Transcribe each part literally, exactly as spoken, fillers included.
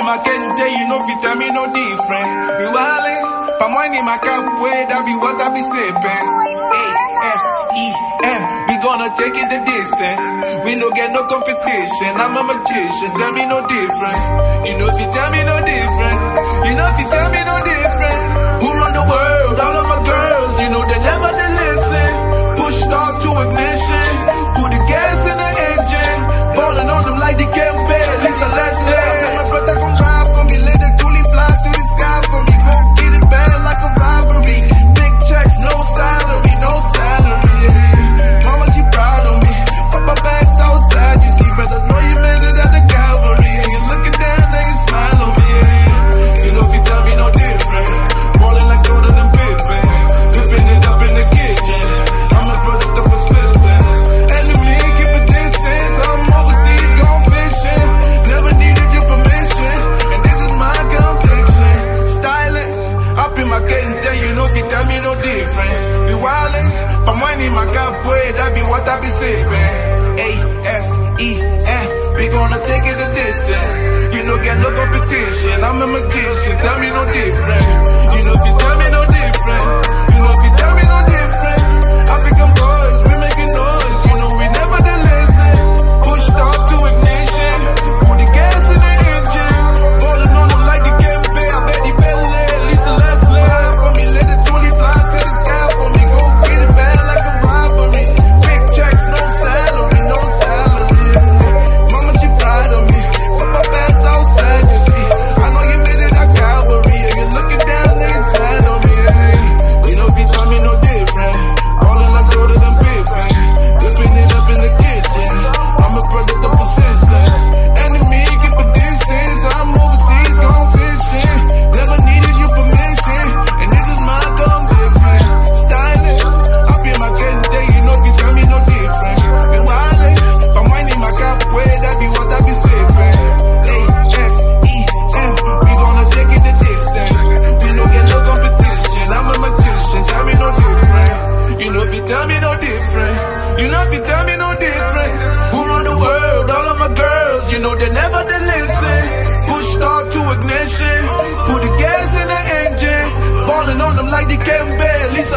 my kente, you know fit tell me no different. You wildin', palm wine in my cup, way that be what I be sippin'. A S E M, we gonna take it the distance. We no get no competition, I'm a magician, tell me no different. You know if you tell me no different, you know if you tell me no different. Who run the world? All of my girls, you know they never they listen. Push start to ignition, put the gas in the engine. Ballin' on them like they can't bear, Lisa Leslie. My brother gon' drive for me, let the toolie fly to the sky for me. Go get it bad like a robbery. Big checks, no salary, no salary. Yeah. Mama, she proud of me. Papa bags outside, you see, brother, know you made it at the Calvary. And you looking down, they you smile on me. Yeah. You know if you tell me no different, ballin' like Jordan and Pippen, whipping it up in the kitchen. I'm a product of persistence. Enemy, keep a distance. I'm overseas, gone fishing. Never needed your permission, and this is my conviction. Styling, up in my kente, you know if you tell me no different. We wildin', palm wine in my cup, boy, that be what I be sippin'. A S E M, we gonna take it a distance. You know get no competition, I'm a magician, tell me no different. You know if you tell me no different, you know if you tell me no different. African boys, we making noise, you know we never did listen. Push start to ignition, put the gas in the engine. Ballin' on them like the game pay, I bet he better let Lisa Leslie for me, let the toolie fly to the sky for me. Go get it bad like a robbery. Big checks, no salary, no salary. Mama, she proud of me. Papa bags outside, you see. I know you made it at Calvary, and you're looking down there inside on me. Yeah. You know if you tell me no different, ballin' like Jordan and Pippen, whipping it up in the kitchen. I'm a product of persistence. Enemy, keep a distance. I'm overseas, gone fishing. Never needed your permission, and this is my conviction. Styling, I feel my getting day. You know if you tell me no different. We wildin', palm wine in my cup, way that be what I be sippin'. A S E M, we gonna take it the distance. We no get no competition, I'm a magician, tell me no different. You know if you tell me no different, you know if you tell me no different. Who run the world? All of my girls, you know they never they listen. Push start to ignition, put the gas in the engine. Ballin' on them like they can't bear, Lisa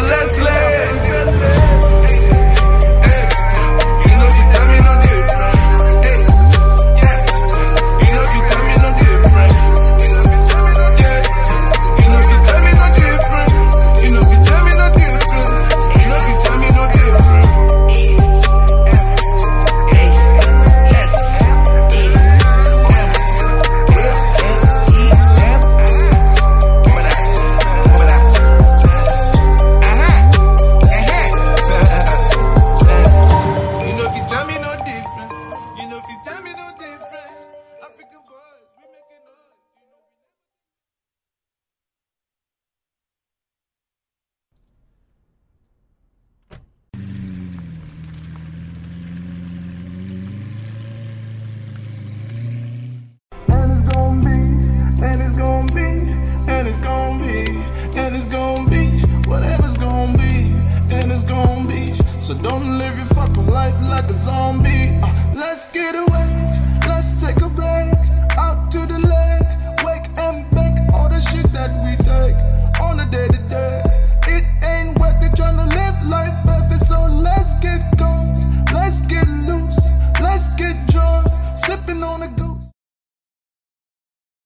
Leslie. So don't live your fucking life like a zombie. Uh, let's get away, let's take a break.